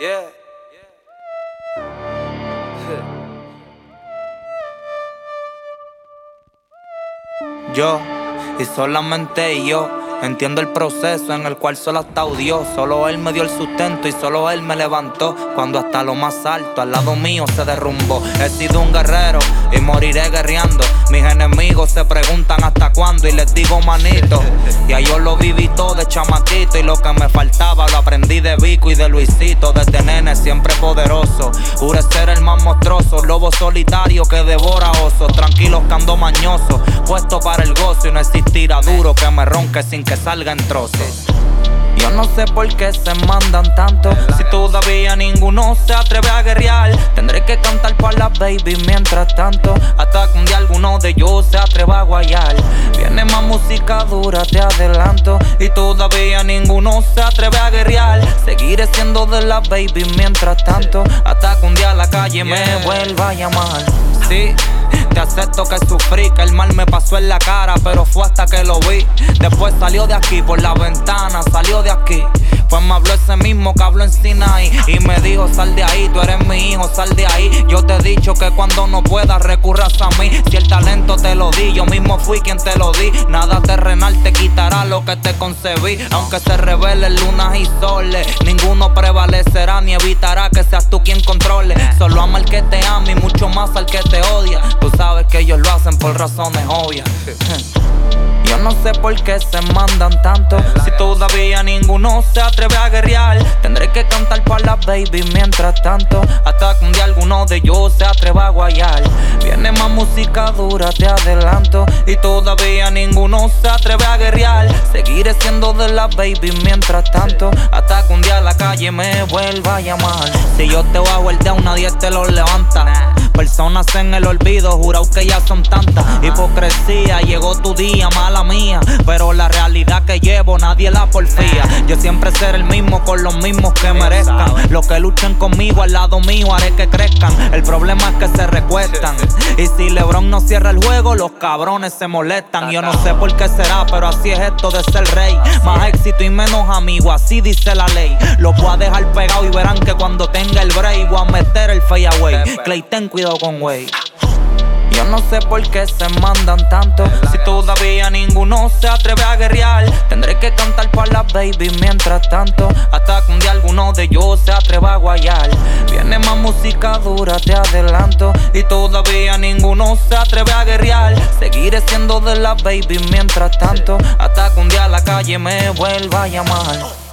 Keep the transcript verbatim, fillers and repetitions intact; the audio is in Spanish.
Yeah. Yo, y solamente yo, entiendo el proceso en el cual solo ha estado Dios. Solo Él me dio el sustento y solo Él me levantó cuando hasta lo más alto al lado mío se derrumbó. He sido un guerrero y moriré guerreando. Mis enemigos se preguntan hasta cuándo y les digo manito. Ya yo lo viví todo de chamaquito y lo que me faltaba lo aprendí de Vico y de Luisito. Desde nene siempre poderoso, juré ser el más monstruoso, lobo solitario que devora osos. Tranquilos que ando mañoso, puesto para el gozo y no existirá duro que me ronque sin que salga en trozos. Yo no sé por qué se mandan tanto, si todavía ninguno se atreve a guerrear. Tendré que cantar para las baby mientras tanto, hasta que un día alguno de ellos se atreva a guayar. Viene más música dura, te adelanto, y todavía ninguno se atreve a guerrear. Seguiré siendo de las baby mientras tanto, hasta que un día la calle me vuelva a llamar. Sí, te acepto que sufrí, que el mal me pasó en la cara, pero fue hasta que lo vi. Después salió de aquí por la ventana, salió de aquí. Pues me habló ese mismo que habló en Sinaí y me dijo: sal de ahí, tú eres mi hijo, sal de ahí. Yo te he dicho que cuando no puedas recurras a mí. Si el talento te lo di, yo mismo fui quien te lo di. Nada terrenal te quitará lo que te concebí. Aunque se revelen lunas y soles, ninguno prevalecerá ni evitará que seas tú quien controle. Solo ama al que te ama y mucho más al que te odia. Tú sabes que ellos lo hacen por razones obvias. Yo no sé por qué se mandan tanto, si todavía ninguno se atreve a guerrear. Tendré que cantar para las baby mientras tanto, hasta que un día alguno de ellos se atreva a guayar. Viene más música dura, te adelanto, y todavía ninguno se atreve a guerrear. Seguiré siendo de las baby mientras tanto, hasta que un día la calle me vuelva a llamar. Si yo te bajo el down, nadie te lo levanta. Personas en el olvido, jurado que ya son tantas. Hipocresía, llegó tu día, mala mía, pero la realidad que llevo nadie la porfía. Yo siempre seré el mismo con los mismos que merezcan. Los que luchen conmigo al lado mío haré que crezcan. El problema es que se recuestan, y si LeBron no cierra el juego, los cabrones se molestan. Yo no sé por qué será, pero así es esto de ser rey. Más éxito y menos amigos, así dice la ley. Los voy a dejar pegado y verán que cuando tenga el break voy a meter el fadeaway. Clay, ten cuidado con wey. Yo no sé por qué se mandan tanto, si todavía ninguno se atreve a guerrear. Tendré que cantar para las baby mientras tanto, hasta que un día alguno de ellos se atreva a guayar. Viene más música dura, te adelanto, y todavía ninguno se atreve a guerrear. Seguiré siendo de las baby mientras tanto, hasta que un día la calle me vuelva a llamar.